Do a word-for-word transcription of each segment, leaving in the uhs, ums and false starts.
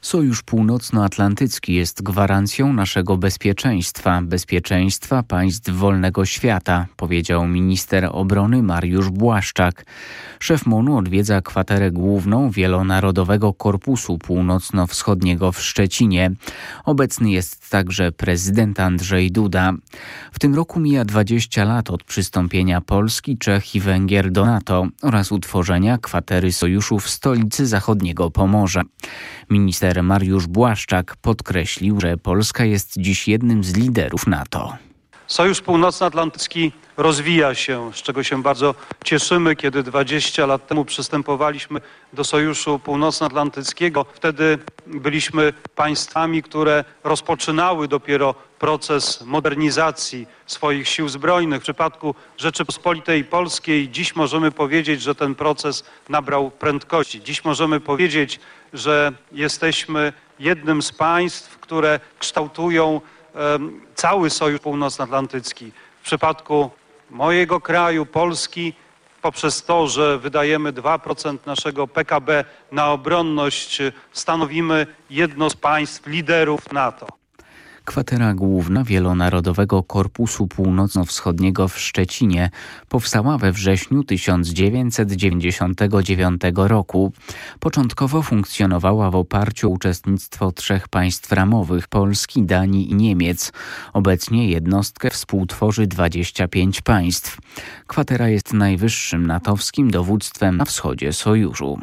Sojusz Północnoatlantycki jest gwarancją naszego bezpieczeństwa, bezpieczeństwa państw wolnego świata, powiedział minister obrony Mariusz Błaszczak. Szef M O N-u odwiedza kwaterę główną Wielonarodowego Korpusu Północno-Wschodniego w Szczecinie. Obecny jest także prezydent Andrzej Duda. W tym roku mija dwadzieścia lat od przystąpienia Polski, Czech i Węgier do NATO oraz utworzenia kwatery sojuszu w stolicy zachodniego Pomorza. Minister Mariusz Błaszczak podkreślił, że Polska jest dziś jednym z liderów NATO. Sojusz Północnoatlantycki rozwija się, z czego się bardzo cieszymy. Kiedy dwadzieścia lat temu przystępowaliśmy do Sojuszu Północnoatlantyckiego, wtedy byliśmy państwami, które rozpoczynały dopiero proces modernizacji swoich sił zbrojnych. W przypadku Rzeczypospolitej Polskiej dziś możemy powiedzieć, że ten proces nabrał prędkości. Dziś możemy powiedzieć, że jesteśmy jednym z państw, które kształtują cały Sojusz Północnoatlantycki. W przypadku mojego kraju, Polski, poprzez to, że wydajemy dwa procent naszego P K B na obronność, stanowimy jedno z państw liderów NATO. Kwatera główna Wielonarodowego Korpusu Północno-Wschodniego w Szczecinie powstała we wrześniu tysiąc dziewięćset dziewięćdziesiątego dziewiątego roku. Początkowo funkcjonowała w oparciu o uczestnictwo trzech państw ramowych – Polski, Danii i Niemiec. Obecnie jednostkę współtworzy dwadzieścia pięć państw. Kwatera jest najwyższym natowskim dowództwem na wschodzie sojuszu.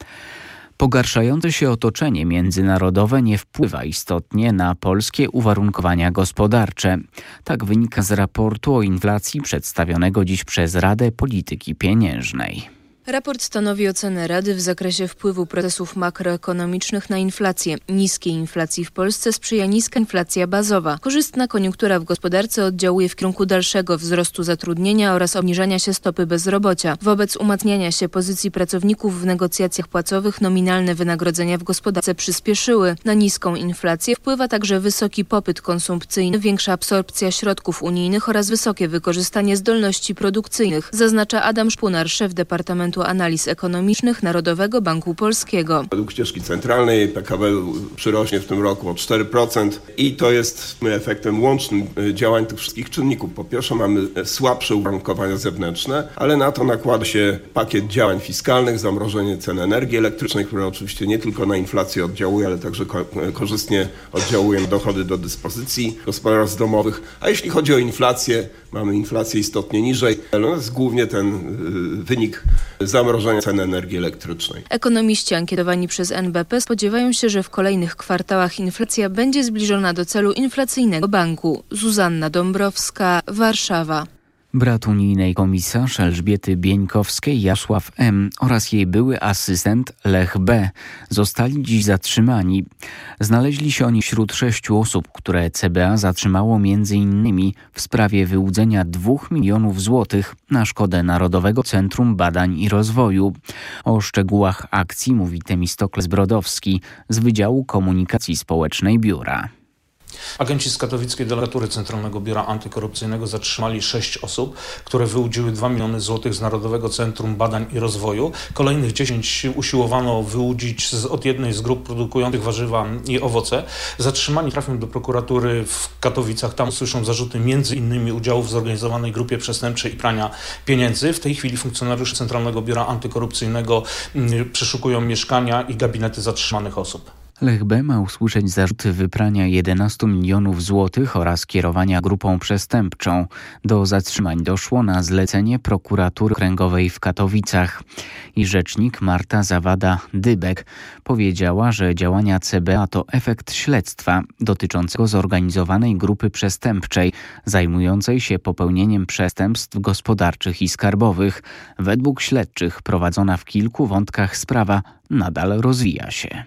Pogarszające się otoczenie międzynarodowe nie wpływa istotnie na polskie uwarunkowania gospodarcze. Tak wynika z raportu o inflacji przedstawionego dziś przez Radę Polityki Pieniężnej. Raport stanowi ocenę Rady w zakresie wpływu procesów makroekonomicznych na inflację. Niskiej inflacji w Polsce sprzyja niska inflacja bazowa. Korzystna koniunktura w gospodarce oddziałuje w kierunku dalszego wzrostu zatrudnienia oraz obniżania się stopy bezrobocia. Wobec umacniania się pozycji pracowników w negocjacjach płacowych nominalne wynagrodzenia w gospodarce przyspieszyły. Na niską inflację wpływa także wysoki popyt konsumpcyjny, większa absorpcja środków unijnych oraz wysokie wykorzystanie zdolności produkcyjnych, zaznacza Adam Szpunar, szef Departamentu Analiz Ekonomicznych Narodowego Banku Polskiego. Według ścieżki centralnej P K B przyrośnie w tym roku o cztery procent i to jest efektem łącznym działań tych wszystkich czynników. Po pierwsze mamy słabsze uwarunkowania zewnętrzne, ale na to nakłada się pakiet działań fiskalnych, zamrożenie cen energii elektrycznej, które oczywiście nie tylko na inflację oddziałuje, ale także ko- korzystnie oddziałuje na dochody do dyspozycji gospodarstw domowych. A jeśli chodzi o inflację, mamy inflację istotnie niżej, ale to jest głównie ten y, wynik zamrożenia cen energii elektrycznej. Ekonomiści ankietowani przez N B P spodziewają się, że w kolejnych kwartałach inflacja będzie zbliżona do celu inflacyjnego banku. Zuzanna Dąbrowska, Warszawa. Brat unijnej komisarz Elżbiety Bieńkowskiej, Jarosław M. oraz jej były asystent Lech B. zostali dziś zatrzymani. Znaleźli się oni wśród sześciu osób, które C B A zatrzymało między innymi w sprawie wyłudzenia dwóch milionów złotych na szkodę Narodowego Centrum Badań i Rozwoju. O szczegółach akcji mówi Temistokles Brodowski z Wydziału Komunikacji Społecznej Biura. Agenci z katowickiej delegatury Centralnego Biura Antykorupcyjnego zatrzymali sześć osób, które wyłudziły dwa miliony złotych z Narodowego Centrum Badań i Rozwoju. Kolejnych dziesięć usiłowano wyłudzić z, od jednej z grup produkujących warzywa i owoce. Zatrzymani trafią do prokuratury w Katowicach. Tam usłyszą zarzuty między innymi udziału w zorganizowanej grupie przestępczej i prania pieniędzy. W tej chwili funkcjonariusze Centralnego Biura Antykorupcyjnego mm, przeszukują mieszkania i gabinety zatrzymanych osób. Lech B. ma usłyszeć zarzuty wyprania jedenastu milionów złotych oraz kierowania grupą przestępczą. Do zatrzymań doszło na zlecenie prokuratury okręgowej w Katowicach. I rzecznik Marta Zawada-Dybek powiedziała, że działania C B A to efekt śledztwa dotyczącego zorganizowanej grupy przestępczej zajmującej się popełnieniem przestępstw gospodarczych i skarbowych. Według śledczych prowadzona w kilku wątkach sprawa nadal rozwija się.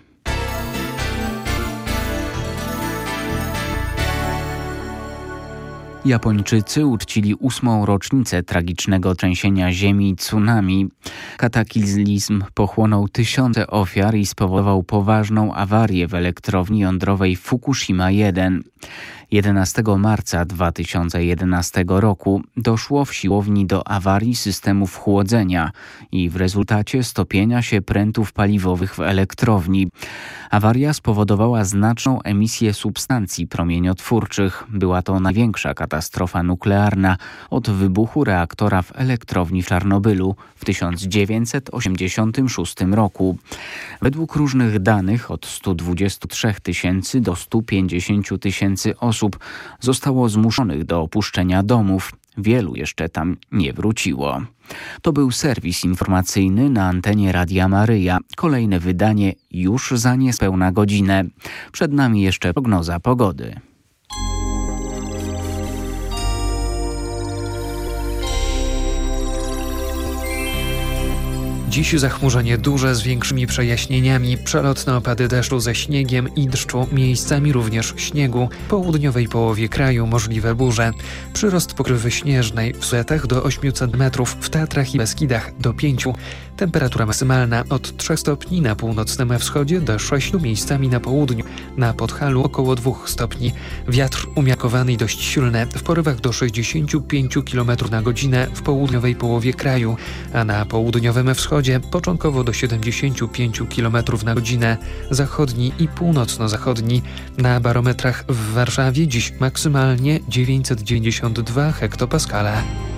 Japończycy uczcili ósmą rocznicę tragicznego trzęsienia ziemi i tsunami. Kataklizm pochłonął tysiące ofiar i spowodował poważną awarię w elektrowni jądrowej Fukushima jeden. jedenastego marca dwa tysiące jedenastego roku doszło w siłowni do awarii systemów chłodzenia i w rezultacie stopienia się prętów paliwowych w elektrowni. Awaria spowodowała znaczną emisję substancji promieniotwórczych. Była to największa katastrofa nuklearna od wybuchu reaktora w elektrowni w Czarnobylu w tysiąc dziewięćset osiemdziesiątym szóstym roku. Według różnych danych od stu dwudziestu trzech tysięcy do stu pięćdziesięciu tysięcy osób zostało zmuszonych do opuszczenia domów. Wielu jeszcze tam nie wróciło. To był serwis informacyjny na antenie Radia Maryja. Kolejne wydanie już za niespełna godzinę. Przed nami jeszcze prognoza pogody. Dziś zachmurzenie duże z większymi przejaśnieniami, przelotne opady deszczu ze śniegiem i deszczu, miejscami również śniegu. W południowej połowie kraju możliwe burze. Przyrost pokrywy śnieżnej w Suetach do ośmiu centymetrów, w Tatrach i Beskidach do pięciu. Temperatura maksymalna od trzech stopni na północnym wschodzie do sześciu miejscami na południu. Na Podhalu około dwóch stopni. Wiatr umiarkowany i dość silny, w porywach do sześćdziesięciu pięciu kilometrów na godzinę w południowej połowie kraju, a na południowym wschodzie początkowo do siedemdziesięciu pięciu kilometrów na godzinę, zachodni i północno-zachodni. Na barometrach w Warszawie dziś maksymalnie dziewięćset dziewięćdziesiąt dwa hektopaskale.